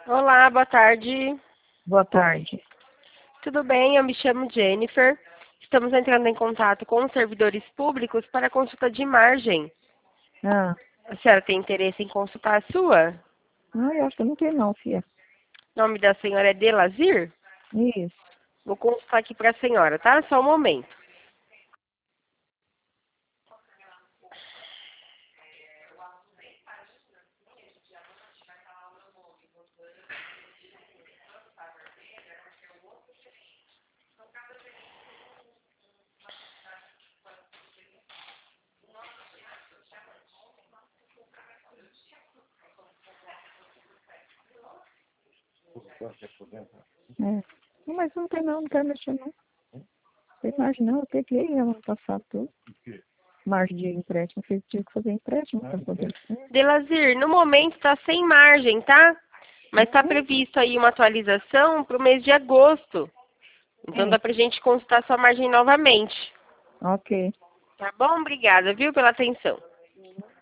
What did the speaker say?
Olá, boa tarde. Boa tarde. Tudo bem? Eu me chamo Jennifer. Estamos entrando em contato com os servidores públicos para consulta de margem. Ah, A senhora tem interesse em consultar a sua? não, eu acho que eu não tenho não, filha. O nome da senhora é Delazir? Isso. Vou consultar aqui para a senhora, tá? Só um momento. É. Não, mas não tem não, não quero mexer não. Tem margem não, eu peguei ano passado tudo. Margem de empréstimo, eu tive que fazer empréstimo para poder. Delazir, no momento está sem margem, tá? Mas está Uhum. previsto aí uma atualização para o mês de agosto. Então dá Sim. para a gente consultar sua margem novamente. Ok. Tá bom? Obrigada, viu, pela atenção.